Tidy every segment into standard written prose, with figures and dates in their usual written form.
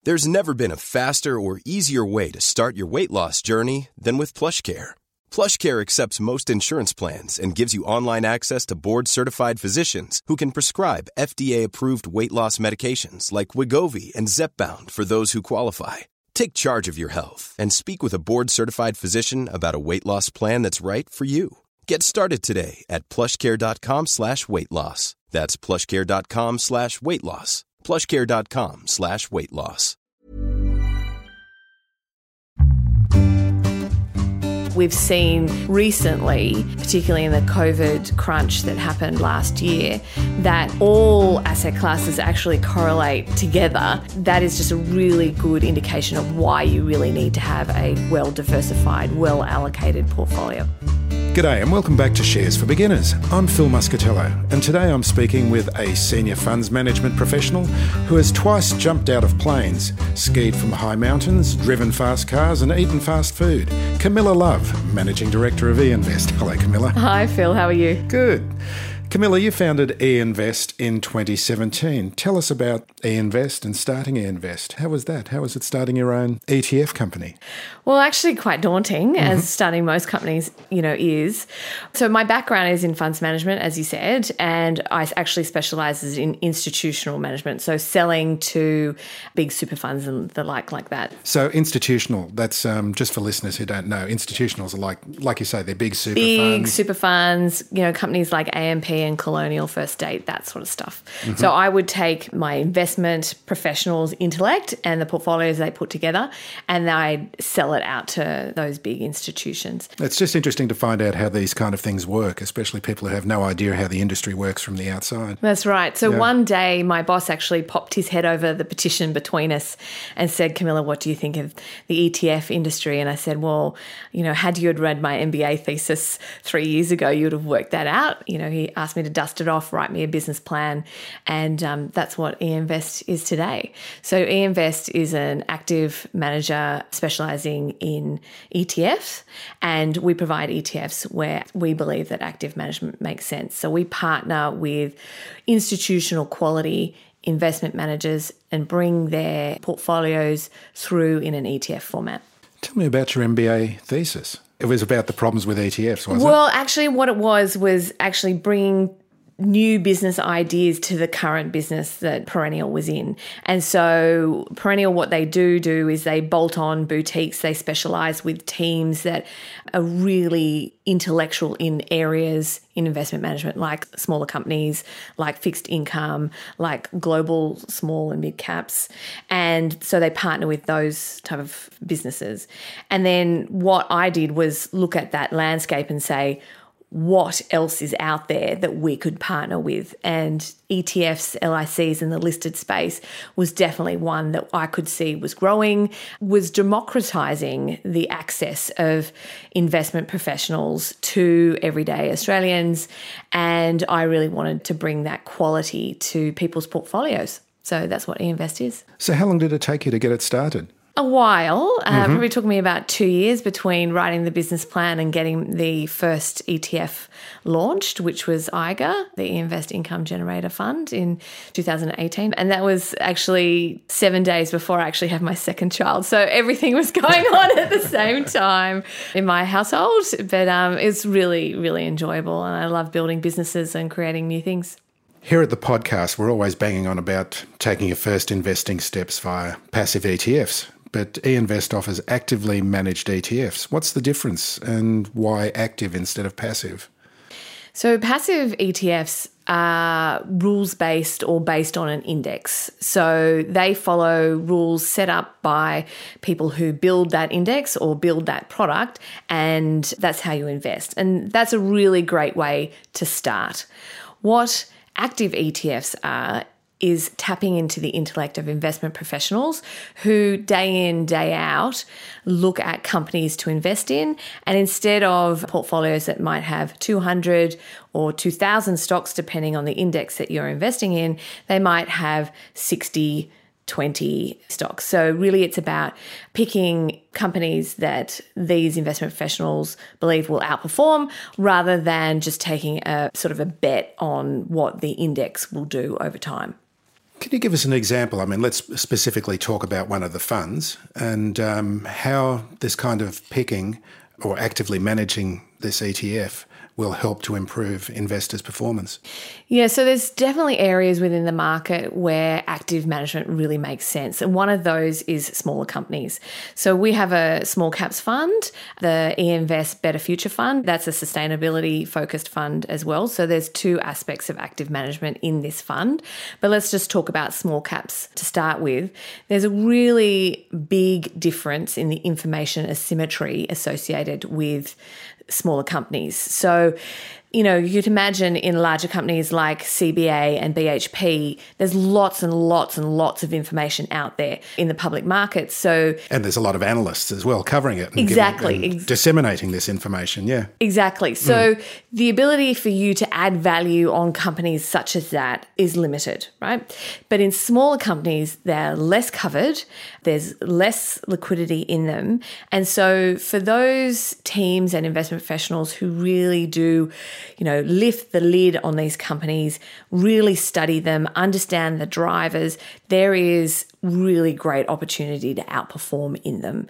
There's never been a faster or easier way to start your weight loss journey than with PlushCare. PlushCare accepts most insurance plans and gives you online access to board-certified physicians who can prescribe FDA-approved weight loss medications like Wegovy and Zepbound for those who qualify. Take charge of your health and speak with a board-certified physician about a weight loss plan that's right for you. Get started today at plushcare.com/weight loss. That's plushcare.com/weight loss. plushcare.com/weight loss. We've seen recently, particularly in the COVID crunch that happened last year, that all asset classes actually correlate together. That is just a really good indication of why you really need to have a well-diversified, well-allocated portfolio. G'day and welcome back to Shares for Beginners. I'm Phil Muscatello, and today I'm speaking with a senior funds management professional who has twice jumped out of planes, skied from high mountains, driven fast cars and eaten fast food. Camilla Love, Managing Director of eInvest. Hello, Camilla. Hi, Phil. How are you? Good. Camilla, you founded eInvest in 2017. Tell us about eInvest and starting eInvest. How was that? How was it starting your own ETF company? Well, actually quite daunting, as starting most companies, is. So my background is in funds management, as you said, and I actually specialise in institutional management, so selling to big super funds and the like that. So institutional, that's just for listeners who don't know, institutionals are like you say, they're big super funds. Big super funds, companies like AMP and Colonial First State, that sort of stuff. So I would take my investment professionals' intellect and the portfolios they put together, and I'd sell it out to those big institutions. It's just interesting to find out how these kind of things work, especially people who have no idea how the industry works from the outside. That's right. So one day my boss actually popped his head over the petition between us and said, Camilla, what do you think of the ETF industry? And I said, well, had you had read my MBA thesis 3 years ago, you would have worked that out. He asked me to dust it off, write me a business plan, and that's what eInvest is today. So eInvest is an active manager specialising in ETFs, and we provide ETFs where we believe that active management makes sense. So we partner with institutional quality investment managers and bring their portfolios through in an ETF format. Tell me about your MBA thesis. It was about the problems with ETFs, wasn't it? Well, actually what it was actually bringing new business ideas to the current business that Perennial was in. And so Perennial, what they do is they bolt on boutiques. They specialise with teams that are really intellectual in areas in investment management, like smaller companies, like fixed income, like global small and mid caps. And so they partner with those type of businesses. And then what I did was look at that landscape and say, what else is out there that we could partner with? And ETFs, LICs in the listed space was definitely one that I could see was growing, was democratising the access of investment professionals to everyday Australians. And I really wanted to bring that quality to people's portfolios. So that's what eInvest is. So how long did it take you to get it started? A while. Probably took me about 2 years between writing the business plan and getting the first ETF launched, which was IGA, the eInvest Income Generator Fund, in 2018. And that was actually 7 days before I actually had my second child. So everything was going on at the same time in my household. But it's really, really enjoyable. And I love building businesses and creating new things. Here at the podcast, we're always banging on about taking your first investing steps via passive ETFs. But eInvest offers actively managed ETFs. What's the difference and why active instead of passive? So passive ETFs are rules-based or based on an index. So they follow rules set up by people who build that index or build that product, and that's how you invest. And that's a really great way to start. What active ETFs are is tapping into the intellect of investment professionals who day in, day out look at companies to invest in. And instead of portfolios that might have 200 or 2,000 stocks, depending on the index that you're investing in, they might have 60, 20 stocks. So really it's about picking companies that these investment professionals believe will outperform rather than just taking a sort of a bet on what the index will do over time. Can you give us an example? I mean, let's specifically talk about one of the funds and how this kind of picking or actively managing this ETF will help to improve investors' performance. Yeah, so there's definitely areas within the market where active management really makes sense. And one of those is smaller companies. So we have a small caps fund, the eInvest Better Future Fund. That's a sustainability focused fund as well. So there's two aspects of active management in this fund. But let's just talk about small caps to start with. There's a really big difference in the information asymmetry associated with smaller companies. So, you could imagine in larger companies like CBA and BHP, there's lots and lots and lots of information out there in the public market. So, and there's a lot of analysts as well covering it. And disseminating this information, yeah. Exactly. So the ability for you to add value on companies such as that is limited, right? But in smaller companies, they're less covered. There's less liquidity in them. And so for those teams and investment professionals who really do, lift the lid on these companies, really study them, understand the drivers, there is really great opportunity to outperform in them.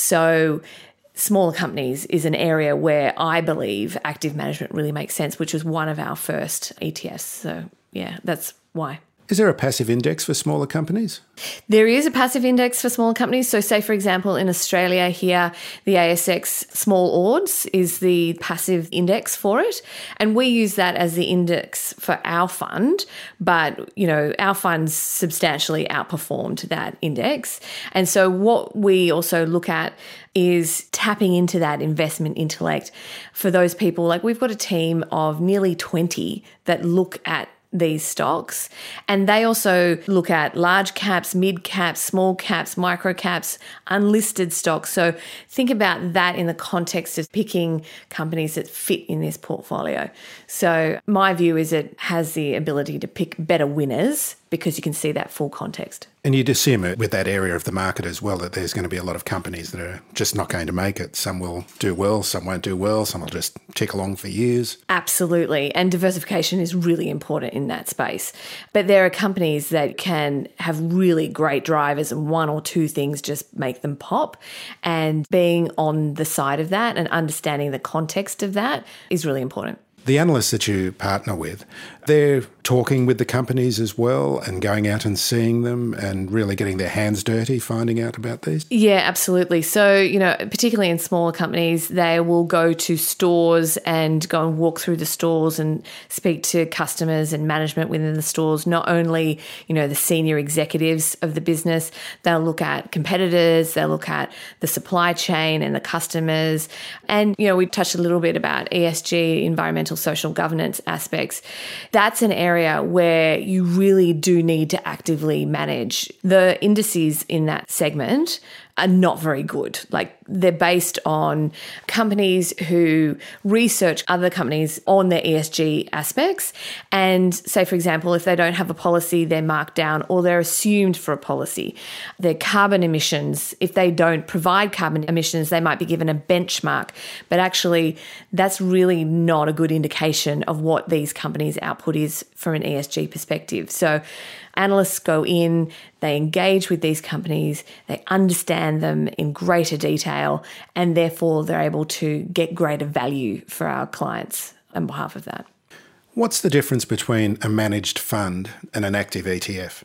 So smaller companies is an area where I believe active management really makes sense, which was one of our first ETFs. So yeah, that's why. Is there a passive index for smaller companies? There is a passive index for smaller companies. So say, for example, in Australia here, the ASX Small Ords is the passive index for it. And we use that as the index for our fund. But, our funds substantially outperformed that index. And so what we also look at is tapping into that investment intellect for those people. Like we've got a team of nearly 20 that look at these stocks, and they also look at large caps, mid caps, small caps, micro caps, unlisted stocks. So think about that in the context of picking companies that fit in this portfolio. So my view is it has the ability to pick better winners because you can see that full context. And you'd assume with that area of the market as well that there's going to be a lot of companies that are just not going to make it. Some will do well, some won't do well, some will just tick along for years. Absolutely. And diversification is really important in that space. But there are companies that can have really great drivers and one or two things just make them pop. And being on the side of that and understanding the context of that is really important. The analysts that you partner with, they're talking with the companies as well and going out and seeing them and really getting their hands dirty, finding out about these? Yeah, absolutely. So, particularly in smaller companies, they will go to stores and go and walk through the stores and speak to customers and management within the stores. Not only, the senior executives of the business, they'll look at competitors, they'll look at the supply chain and the customers. And, we touched a little bit about ESG, environmental, social governance aspects. That's an area where you really do need to actively manage. The indices in that segment are not very good. Like they're based on companies who research other companies on their ESG aspects. And say, for example, if they don't have a policy, they're marked down or they're assumed for a policy. Their carbon emissions, if they don't provide carbon emissions, they might be given a benchmark. But actually, that's really not a good indication of what these companies' output is from an ESG perspective. So analysts go in, they engage with these companies, they understand them in greater detail, and therefore they're able to get greater value for our clients on behalf of that. What's the difference between a managed fund and an active ETF?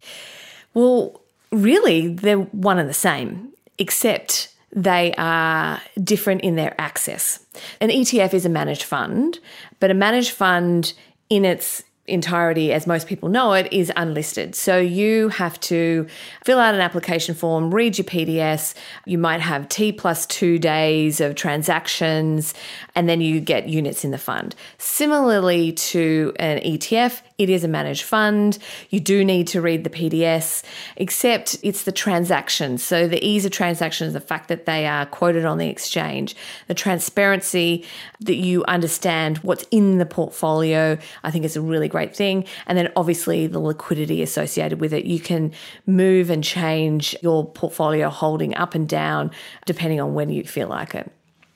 Well, really, they're one and the same, except they are different in their access. An ETF is a managed fund, but a managed fund in its entirety, as most people know it, is unlisted. So you have to fill out an application form, read your PDS, you might have T+2 days of transactions, and then you get units in the fund. Similarly to an ETF, it is a managed fund. You do need to read the PDS, except it's the transactions. So the ease of transactions, the fact that they are quoted on the exchange, the transparency that you understand what's in the portfolio, I think is a really great thing. And then obviously the liquidity associated with it. You can move and change your portfolio holding up and down depending on when you feel like it.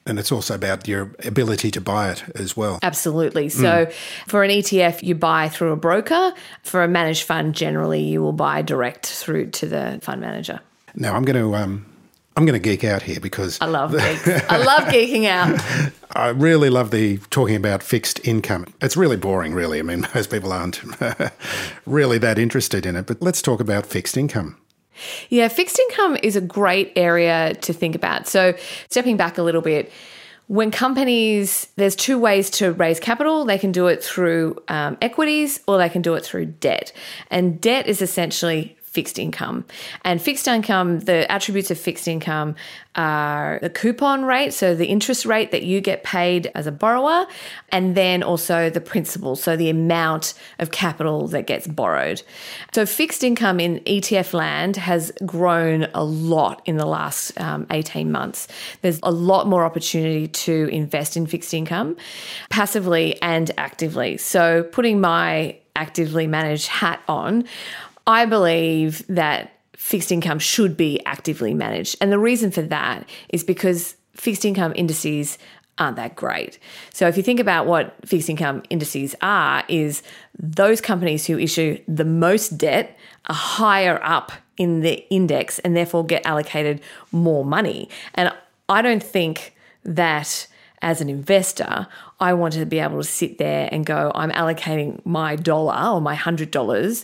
And it's also about your ability to buy it as well. Absolutely. So for an ETF, you buy through a broker. For a managed fund, generally you will buy direct through to the fund manager. Now, I'm going to geek out here because I love geeks. I love geeking out. I really love the talking about fixed income. It's really boring, really. I mean, most people aren't really that interested in it. But let's talk about fixed income. Yeah, fixed income is a great area to think about. So stepping back a little bit, when companies, there's two ways to raise capital. They can do it through equities or they can do it through debt. And debt is essentially fixed income. And fixed income, the attributes of fixed income are the coupon rate, so the interest rate that you get paid as a borrower, and then also the principal, so the amount of capital that gets borrowed. So fixed income in ETF land has grown a lot in the last 18 months. There's a lot more opportunity to invest in fixed income, passively and actively. So putting my actively managed hat on, I believe that fixed income should be actively managed. And the reason for that is because fixed income indices aren't that great. So if you think about what fixed income indices are, is those companies who issue the most debt are higher up in the index and therefore get allocated more money. And I don't think that as an investor, I want to be able to sit there and go, I'm allocating my dollar or my $100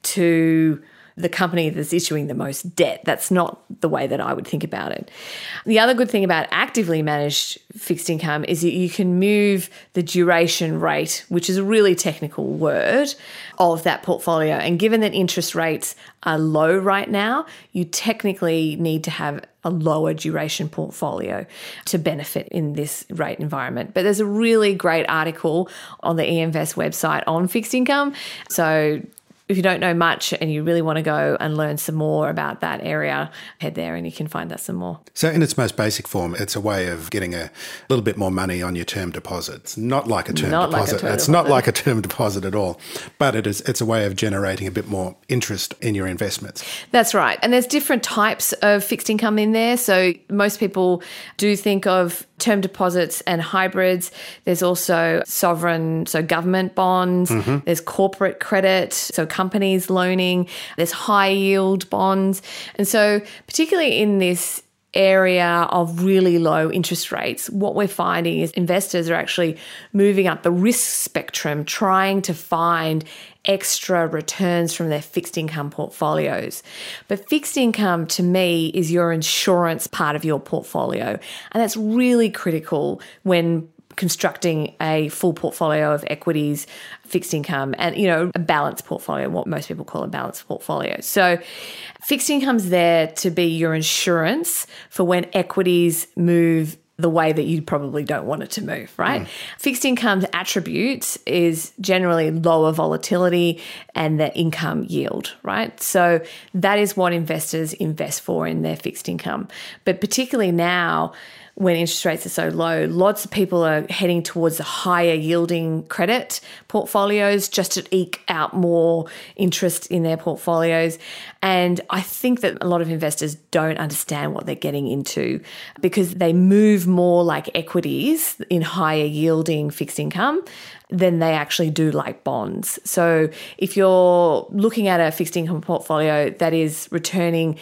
to the company that's issuing the most debt. That's not the way that I would think about it. The other good thing about actively managed fixed income is that you can move the duration rate, which is a really technical word, of that portfolio. And given that interest rates are low right now, you technically need to have a lower duration portfolio to benefit in this rate environment. But there's a really great article on the eInvest website on fixed income. So if you don't know much and you really want to go and learn some more about that area, head there and you can find out some more. So in its most basic form, it's a way of getting a little bit more money on your term deposits. Not like a term deposit. It's not like a term deposit at all. But it's a way of generating a bit more interest in your investments. That's right. And there's different types of fixed income in there. So most people do think of term deposits and hybrids. There's also sovereign, so government bonds. Mm-hmm. There's corporate credit, so companies loaning. There's high yield bonds. And so particularly in this area of really low interest rates, what we're finding is investors are actually moving up the risk spectrum, trying to find extra returns from their fixed income portfolios. But fixed income to me is your insurance part of your portfolio. And that's really critical when constructing a full portfolio of equities, fixed income, and, a balanced portfolio, what most people call a balanced portfolio. So fixed income's there to be your insurance for when equities move the way that you probably don't want it to move, right? Fixed income's attributes is generally lower volatility and the income yield, right? So that is what investors invest for in their fixed income. But particularly now, when interest rates are so low, lots of people are heading towards the higher yielding credit portfolios just to eke out more interest in their portfolios. And I think that a lot of investors don't understand what they're getting into because they move more like equities in higher yielding fixed income than they actually do like bonds. So if you're looking at a fixed income portfolio that is returning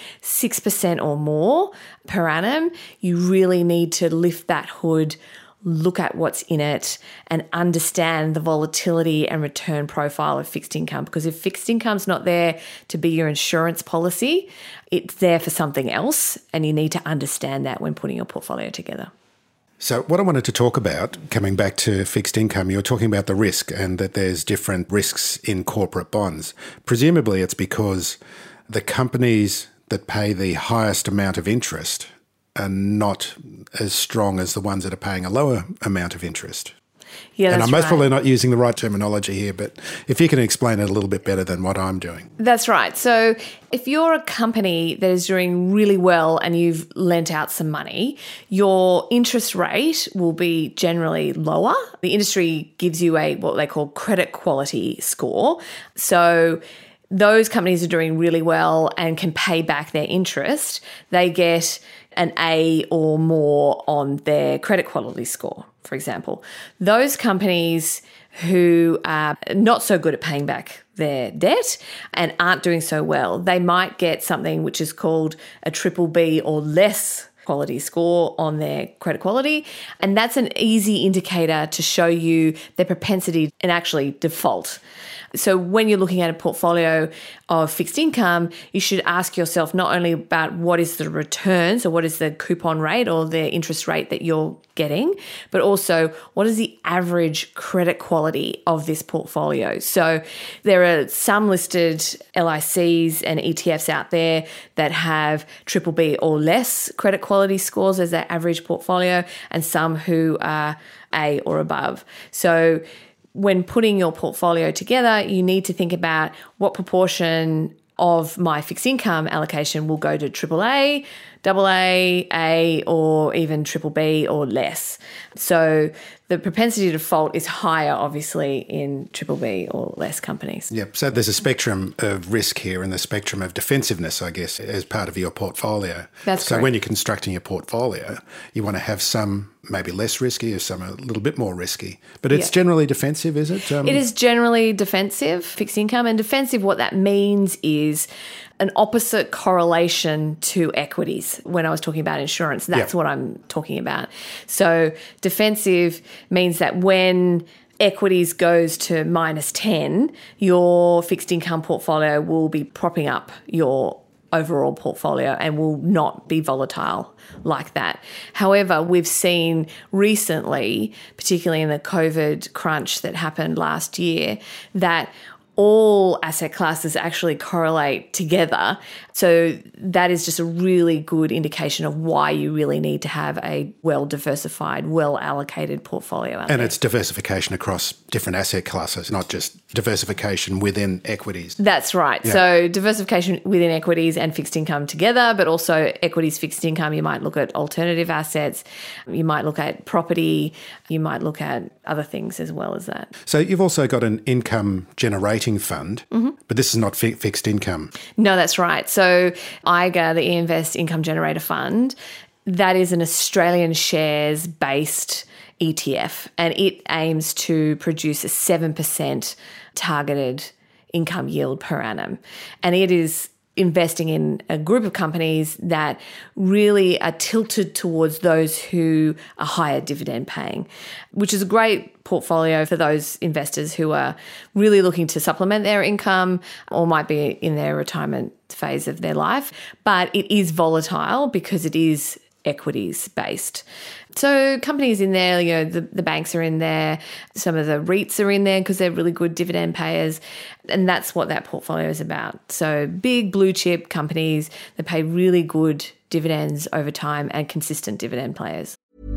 6% or more per annum, you really need to lift that hood, look at what's in it, and understand the volatility and return profile of fixed income. Because if fixed income's not there to be your insurance policy, it's there for something else, and you need to understand that when putting your portfolio together. So what I wanted to talk about, coming back to fixed income, you're talking about the risk and that there's different risks in corporate bonds. Presumably it's because the companies that pay the highest amount of interest are not as strong as the ones that are paying a lower amount of interest. Yeah, and that's I'm most right. probably not using the right terminology here, but if you can explain it a little bit better than what I'm doing. That's right. So if you're a company that is doing really well and you've lent out some money, your interest rate will be generally lower. The industry gives you what they call credit quality score. So those companies are doing really well and can pay back their interest, they get an A or more on their credit quality score, for example. Those companies who are not so good at paying back their debt and aren't doing so well, they might get something which is called a BBB or less quality score on their credit quality. And that's an easy indicator to show you their propensity and actually default. So when you're looking at a portfolio of fixed income, you should ask yourself not only about what is the return, so what is the coupon rate or the interest rate that you're getting, but also what is the average credit quality of this portfolio. So there are some listed LICs and ETFs out there that have BBB or less credit quality scores as their average portfolio, and some who are A or above. So when putting your portfolio together, you need to think about what proportion of my fixed income allocation will go to AAA, AA, A, or even BBB or less. So the propensity to default is higher, obviously, in BBB or less companies. Yep. So there's a spectrum of risk here and the spectrum of defensiveness, I guess, as part of your portfolio. That's so correct. When you're constructing your portfolio, you want to have some maybe less risky or some a little bit more risky. But it's generally defensive, is it? It is generally defensive, fixed income. And defensive, what that means is an opposite correlation to equities. When I was talking about insurance, that's what I'm talking about. So defensive means that when equities goes to minus 10, your fixed income portfolio will be propping up your overall portfolio and will not be volatile like that. However, we've seen recently, particularly in the COVID crunch that happened last year, that all asset classes actually correlate together. So that is just a really good indication of why you really need to have a well-diversified, well-allocated portfolio out there. And it's diversification across different asset classes, not just diversification within equities. That's right. Yeah. So diversification within equities and fixed income together, but also equities, fixed income. You might look at alternative assets. You might look at property. You might look at other things as well as that. So you've also got an income generating fund, but this is not fixed income. No, that's right. So IGA, the eInvest Income Generator Fund, that is an Australian shares-based ETF, and it aims to produce a 7% targeted income yield per annum. And it is investing in a group of companies that really are tilted towards those who are higher dividend paying, which is a great portfolio for those investors who are really looking to supplement their income or might be in their retirement phase of their life. But it is volatile because it is equities based. So companies in there, you know, the banks are in there, some of the REITs are in there because they're really good dividend payers. And that's what that portfolio is about. So big blue chip companies that pay really good dividends over time and consistent dividend players.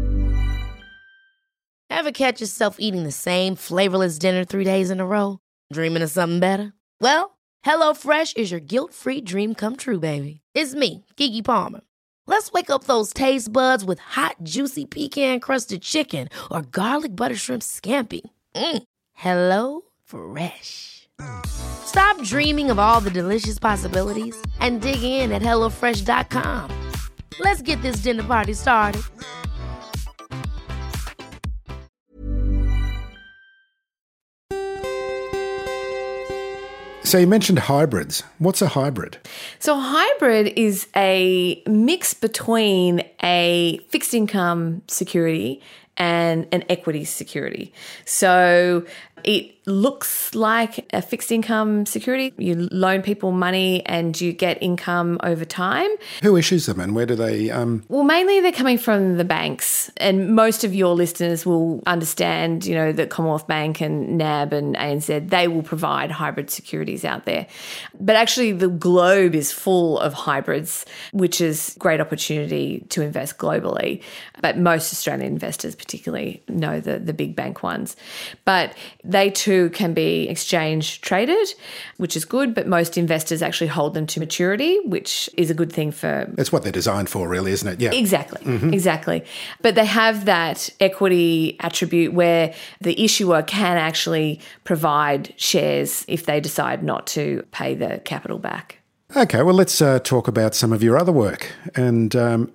Ever catch yourself eating the same flavorless dinner 3 days in a row? Dreaming of something better? Well, HelloFresh is your guilt-free dream come true, baby. It's me, Keke Palmer. Let's wake up those taste buds with hot, juicy pecan-crusted chicken or garlic butter shrimp scampi. Hello Fresh. Stop dreaming of all the delicious possibilities and dig in at HelloFresh.com. Let's get this dinner party started. So you mentioned hybrids. What's a hybrid? So a hybrid is a mix between a fixed income security and an equity security. So it looks like a fixed income security. You loan people money and you get income over time. Who issues them and where do they... Well, mainly they're coming from the banks, and most of your listeners will understand, you know, that Commonwealth Bank and NAB and ANZ, they will provide hybrid securities out there. But actually the globe is full of hybrids, which is great opportunity to invest globally. But most Australian investors particularly know the big bank ones. But they too can be exchange traded, which is good, but most investors actually hold them to maturity, which is a good thing for... It's what they're designed for, really, isn't it? Yeah. Exactly. But they have that equity attribute where the issuer can actually provide shares if they decide not to pay the capital back. Okay, well, let's talk about some of your other work and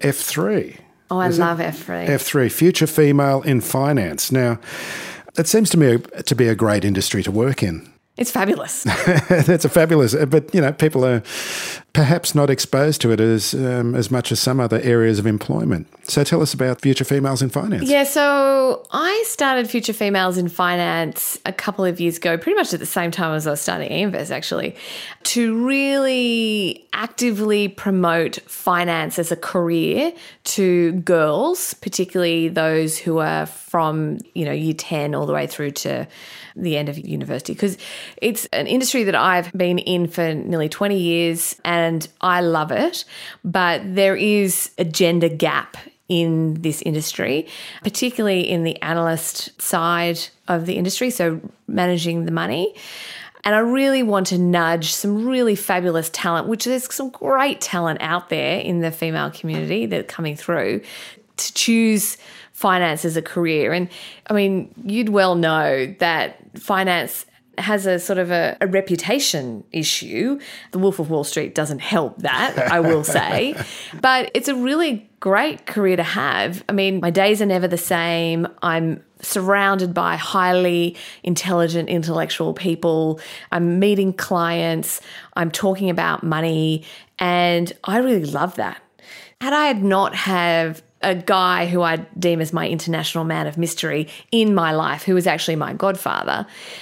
F3. Oh, I love F3. F3, Future Female in Finance. Now, it seems to me to be a great industry to work in. It's fabulous. That's a fabulous, but people are perhaps not exposed to it as much as some other areas of employment. So tell us about Future Females in Finance. Yeah, so I started Future Females in Finance a couple of years ago, pretty much at the same time as I was starting eInvest, actually, to really actively promote finance as a career to girls, particularly those who are from, year 10 all the way through to the end of university, because it's an industry that I've been in for nearly 20 years and I love it, but there is a gender gap in this industry, particularly in the analyst side of the industry, so managing the money. And I really want to nudge some really fabulous talent, which there's some great talent out there in the female community that are coming through, to choose finance as a career. And I mean, you'd well know that finance has a sort of a reputation issue. The Wolf of Wall Street doesn't help that, I will say. But it's a really great career to have. I mean, my days are never the same. I'm surrounded by highly intelligent, intellectual people. I'm meeting clients. I'm talking about money. And I really love that. Had I not have a guy who I deem as my international man of mystery in my life, who was actually my godfather,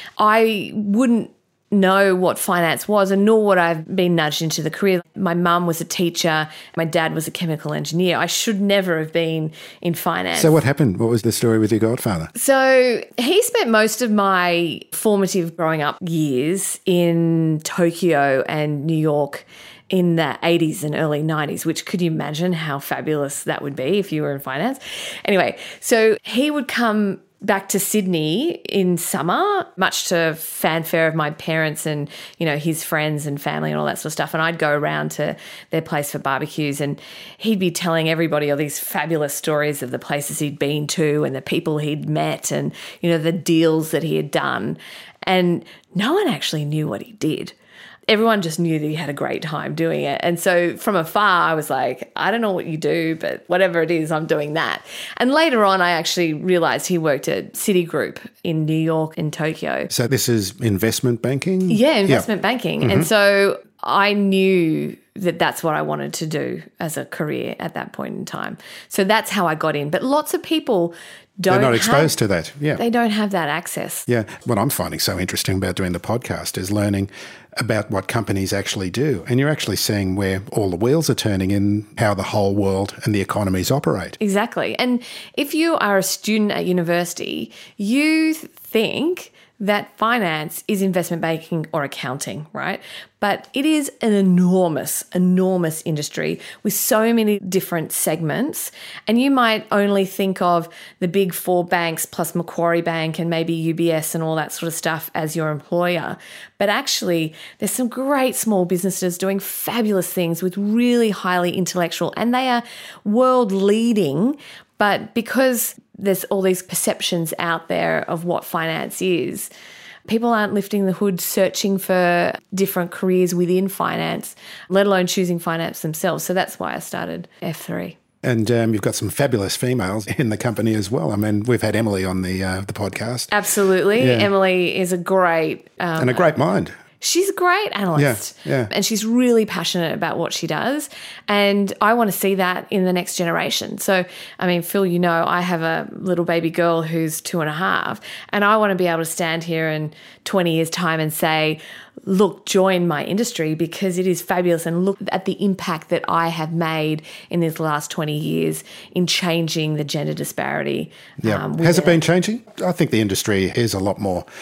I wouldn't know what finance was, and nor would I have been nudged into the career. My mum was a teacher. My dad was a chemical engineer. I should never have been in finance. So what happened? What was the story with your godfather? So he spent most of my formative growing up years in Tokyo and New York in the 80s and early 90s, which could you imagine how fabulous that would be if you were in finance? Anyway, so he would come back to Sydney in summer, much to fanfare of my parents and, his friends and family and all that sort of stuff. And I'd go around to their place for barbecues and he'd be telling everybody all these fabulous stories of the places he'd been to and the people he'd met and, the deals that he had done. And no one actually knew what he did. Everyone just knew that he had a great time doing it. And so from afar, I was like, I don't know what you do, but whatever it is, I'm doing that. And later on, I actually realized he worked at Citigroup in New York and Tokyo. So this is investment banking? Yeah, investment banking. Mm-hmm. And so I knew that that's what I wanted to do as a career at that point in time. So that's how I got in. But lots of people they're not exposed to that. Yeah. They don't have that access. Yeah. What I'm finding so interesting about doing the podcast is learning about what companies actually do. And you're actually seeing where all the wheels are turning in how the whole world and the economies operate. Exactly. And if you are a student at university, you think that finance is investment banking or accounting, right? But it is an enormous, enormous industry with so many different segments. And you might only think of the big four banks plus Macquarie Bank and maybe UBS and all that sort of stuff as your employer. But actually, there's some great small businesses doing fabulous things with really highly intellectual, and they are world leading. But because there's all these perceptions out there of what finance is, people aren't lifting the hood searching for different careers within finance, let alone choosing finance themselves. So that's why I started F3. And you've got some fabulous females in the company as well. I mean, we've had Emily on the podcast. Absolutely. Yeah. Emily is a great... and a great mind. She's a great analyst. Yeah. And she's really passionate about what she does. And I want to see that in the next generation. So, I mean, Phil, I have a little baby girl who's 2.5, and I want to be able to stand here in 20 years' time and say, look, join my industry because it is fabulous, and look at the impact that I have made in these last 20 years in changing the gender disparity. Yeah. Has it been changing? I think the industry is a lot more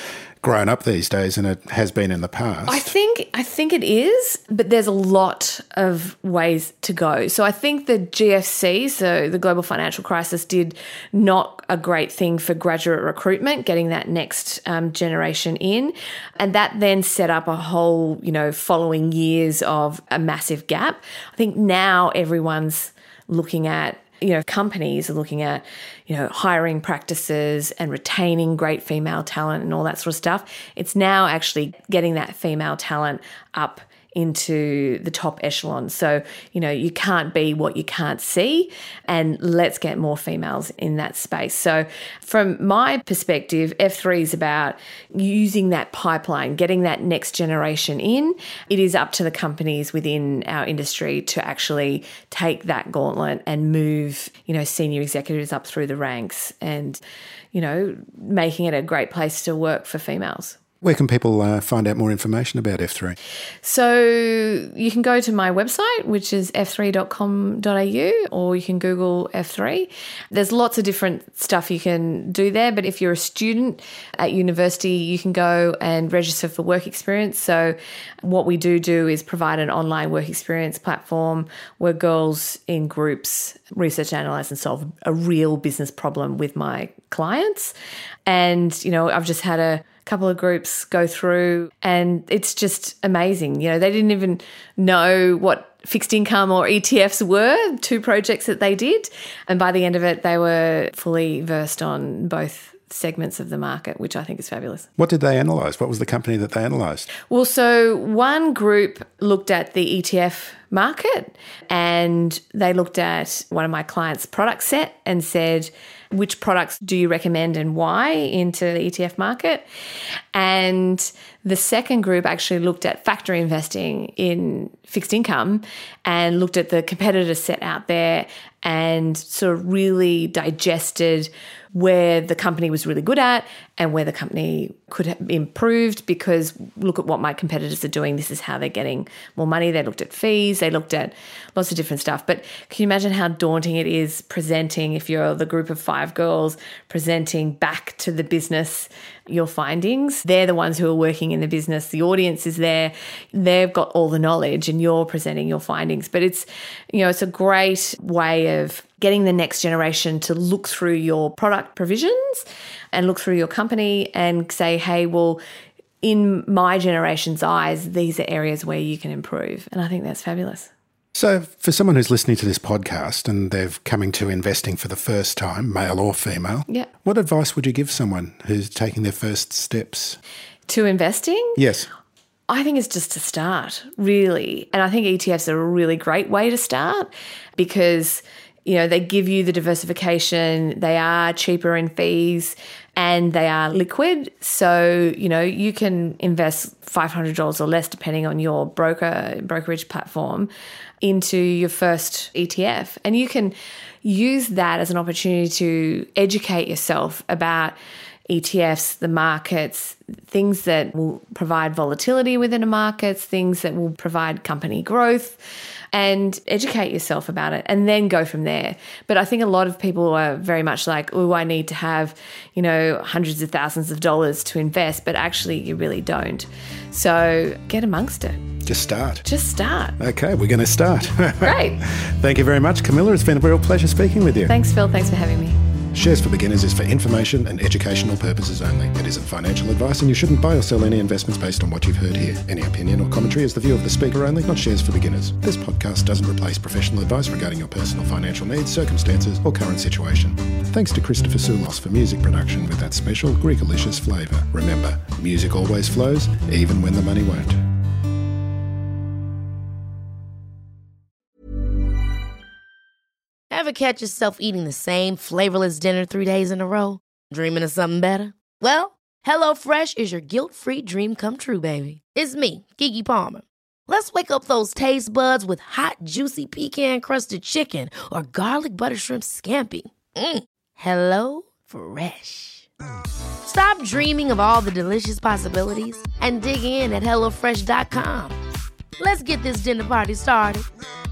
grown up these days than it has been in the past. I think it is, but there's a lot of ways to go. So I think the GFC, so the global financial crisis, did not a great thing for graduate recruitment, getting that next generation in. And that then set up a whole, following years of a massive gap. I think now everyone's looking at, companies are looking at, hiring practices and retaining great female talent and all that sort of stuff. It's now actually getting that female talent up into the top echelon. So, you can't be what you can't see, and let's get more females in that space. So from my perspective, F3 is about using that pipeline, getting that next generation in. It is up to the companies within our industry to actually take that gauntlet and move, senior executives up through the ranks and, making it a great place to work for females. Where can people find out more information about F3? So you can go to my website, which is f3.com.au, or you can Google F3. There's lots of different stuff you can do there, but if you're a student at university, you can go and register for work experience. So what we do is provide an online work experience platform where girls in groups research, analyse and solve a real business problem with my clients. And, I've just had a couple of groups go through, and it's just amazing. They didn't even know what fixed income or ETFs were, 2 projects that they did. And by the end of it, they were fully versed on both segments of the market, which I think is fabulous. What did they analyse? What was the company that they analysed? Well, so one group looked at the ETF market, and they looked at one of my clients' product set and said, which products do you recommend and why into the ETF market? And the second group actually looked at factor investing in fixed income and looked at the competitor set out there and sort of really digested where the company was really good at and where the company could have improved, because look at what my competitors are doing. This is how they're getting more money. They looked at fees. They looked at lots of different stuff. But can you imagine how daunting it is presenting, if you're the group of 5 girls, presenting back to the business your findings? They're the ones who are working in the business. The audience is there. They've got all the knowledge and you're presenting your findings. But it's, it's a great way of getting the next generation to look through your product provisions and look through your company and say, hey, well, in my generation's eyes, these are areas where you can improve. And I think that's fabulous. So for someone who's listening to this podcast and they're coming to investing for the first time, male or female, what advice would you give someone who's taking their first steps? To investing? Yes. I think it's just to start, really. And I think ETFs are a really great way to start because, they give you the diversification, they are cheaper in fees, and they are liquid. So, you can invest $500 or less, depending on your brokerage platform, into your first ETF. And you can use that as an opportunity to educate yourself about ETFs, the markets, things that will provide volatility within the markets, things that will provide company growth, and educate yourself about it and then go from there. But I think a lot of people are very much like, oh, I need to have, hundreds of thousands of dollars to invest, but actually you really don't. So get amongst it. Just start. Okay, we're going to start. Great. Thank you very much, Camilla. It's been a real pleasure speaking with you. Thanks, Phil. Thanks for having me. Shares for Beginners is for information and educational purposes only. It isn't financial advice, and you shouldn't buy or sell any investments based on what you've heard here. Any opinion or commentary is the view of the speaker only, not Shares for Beginners. This podcast doesn't replace professional advice regarding your personal financial needs, circumstances, or current situation. Thanks to Christopher Soulos for music production with that special Greekalicious flavour. Remember, music always flows, even when the money won't. Ever catch yourself eating the same flavorless dinner 3 days in a row? Dreaming of something better? Well, HelloFresh is your guilt-free dream come true, baby. It's me, Keke Palmer. Let's wake up those taste buds with hot, juicy pecan-crusted chicken or garlic butter shrimp scampi. Hello Fresh. Stop dreaming of all the delicious possibilities and dig in at HelloFresh.com. Let's get this dinner party started.